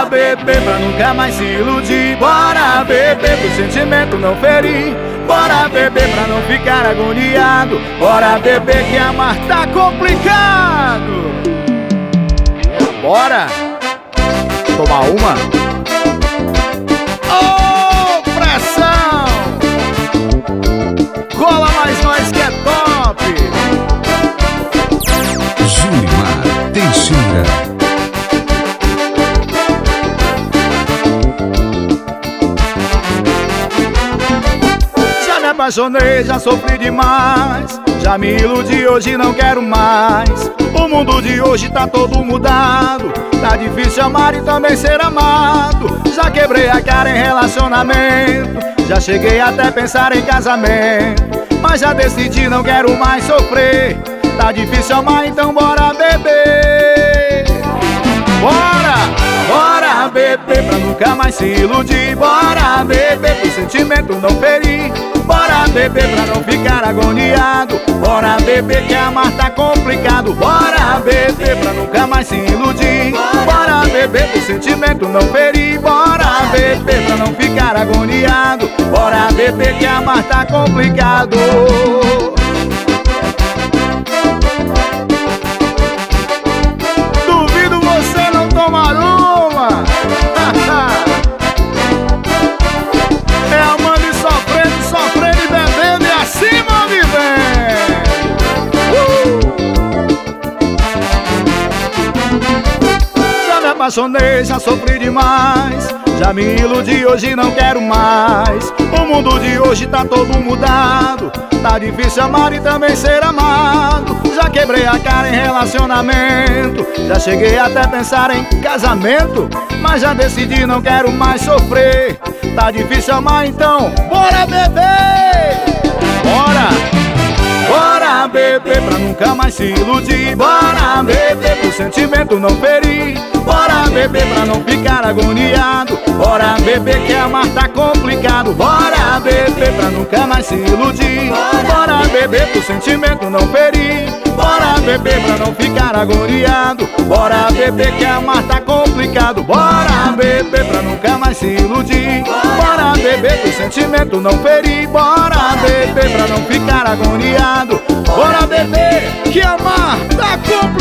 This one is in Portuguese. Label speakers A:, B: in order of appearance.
A: beber pra nunca mais se iludir. Bora beber pro sentimento não ferir. Bora beber pra não ficar agoniado. Bora beber que amar tá complicado. Bora tomar uma. Ô, pressão! Cola mais nós que é top.
B: Julimar Teixeira.
A: Apaixonei, já sofri demais. Já me iludi, hoje não quero mais. O mundo de hoje tá todo mudado. Tá difícil amar e também ser amado. Já quebrei a cara em relacionamento. Já cheguei até a pensar em casamento. Mas já decidi, não quero mais sofrer. Tá difícil amar, então bora beber. Bora! Bora beber pra nunca mais se iludir. Bora beber pro sentimento não ferir. Bora beber pra não ficar agoniado. Bora beber que amar tá complicado. Bora beber pra nunca mais se iludir. Bora beber pro sentimento não ferir. Bora beber pra não ficar agoniado. Bora beber que amar tá complicado. Duvido você não tomar uma. É amando e sofrendo e bebendo e assim vamos vivendo. Já me apaixonei, já sofri demais. Já me iludi, hoje não quero mais. O mundo de hoje tá todo mudado. Tá difícil amar e também ser amado. Já quebrei a cara em relacionamento. Já cheguei até a pensar em casamento. Mas já decidi, não quero mais sofrer. Tá difícil amar, então bora beber. Bora! Bora beber pra nunca mais se iludir. Bora beber pro sentimento não ferir. Bora beber pra não ficar agoniado. Bora beber que amar tá complicado. Bora beber pra nunca mais se iludir. Bora beber pro sentimento não ferir. Bora beber pra não ficar agoniado. Bora beber que amar tá complicado. Bora beber pra nunca mais se iludir. Bora beber pro sentimento não ferir. Bora beber pra não ficar agoniado. Bora beber que amar tá complicado.